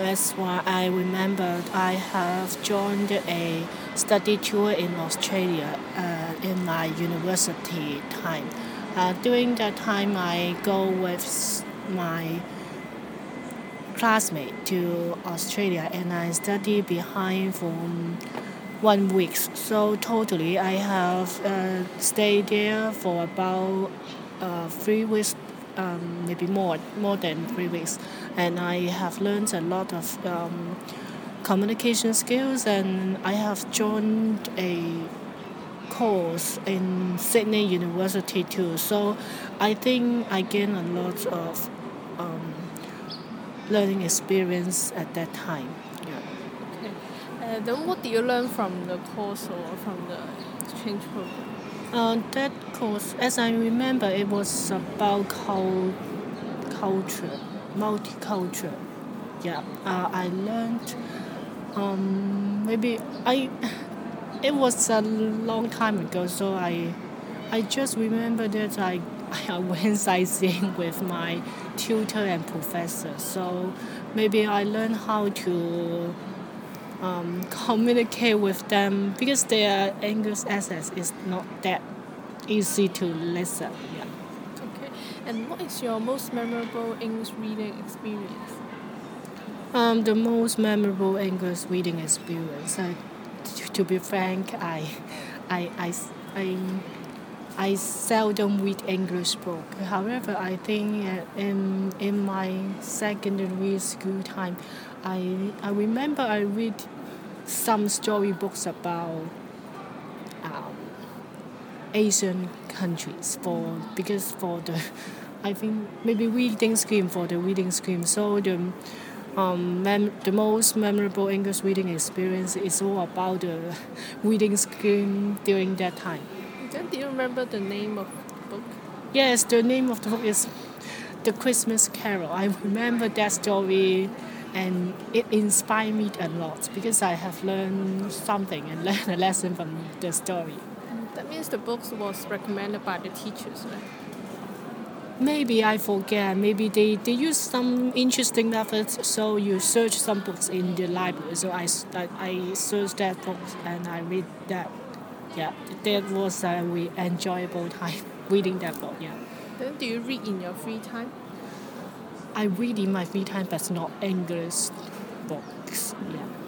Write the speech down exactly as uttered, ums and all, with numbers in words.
as what I remembered, I have joined a study tour in Australia uh, in my university time. Uh, during that time, I go with my classmate to Australia and I study behind for one week. So totally, I have uh, stayed there for about uh, three weeks, um, maybe more, more than three weeks, and I have learned a lot of um, communication skills, and I have joined a course in Sydney University too. So I think I gained a lot of um, learning experience at that time. Yeah. Okay. Uh, then what do you learn from the course or from the exchange program? Uh, that course, as I remember, it was about cul- culture, multicultural. Yeah, uh, I learned. Um, maybe I. It was a long time ago, so I, I just remember that I, I went sightseeing with my tutor and professor. So maybe I learned how to um, communicate with them because their English accent is not that easy to listen. Yeah. Okay. And what is your most memorable English reading experience? Um, the most memorable English reading experience. Uh, t- to be frank, I, I, I, I, I seldom read English book. However, I think uh, in in my secondary school time, I I remember I read some storybooks about um, Asian countries for because for the I think maybe reading scheme for the reading scheme. So the um, mem- the most memorable English reading experience is all about the reading scheme during that time. Then do you remember the name of the book? Yes, the name of the book is The Christmas Carol. I remember that story and it inspired me a lot because I have learned something and learned a lesson from the story. That means the book was recommended by the teachers, right? Maybe I forget. Maybe they, they use some interesting methods. So you search some books in the library. So I, I, I searched that book and I read that. Yeah, that was a really enjoyable time reading that book. Yeah, Then do you read in your free time? I read in my free time, but not English books. Yeah.